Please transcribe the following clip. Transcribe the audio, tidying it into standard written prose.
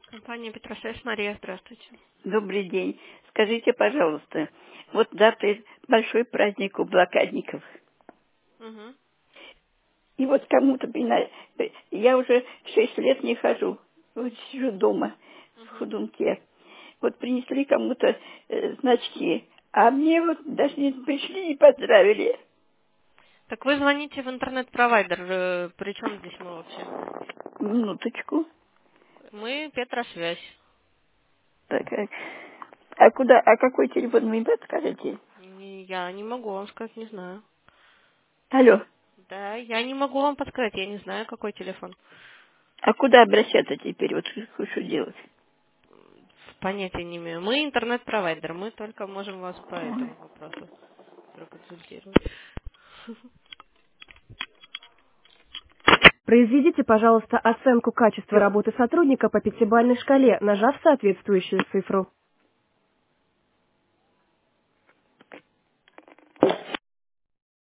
Компания Петросвязь, Мария, здравствуйте. Добрый день. Скажите, пожалуйста, вот завтра большой праздник у блокадников. Мгм. И вот кому-то, я уже 6 лет не хожу, вот сижу дома в Мгм. ходунке. Вот принесли кому-то значки, а мне вот даже не пришли и поздравили. Так вы звоните в интернет-провайдер. При чем здесь мы вообще? Минуточку. Мы Петросвязь. Так, а куда, а какой телефон вы мне подскажете? Я не могу вам сказать, не знаю. Алло, Да, я не могу вам подсказать, я не знаю, какой телефон. а куда обращаться теперь? Вот что делать? Понятия не имею. Мы интернет-провайдер, мы только можем вас по этому вопросу проконсультировать. Произведите, пожалуйста, оценку качества работы сотрудника по пятибалльной шкале, нажав соответствующую цифру.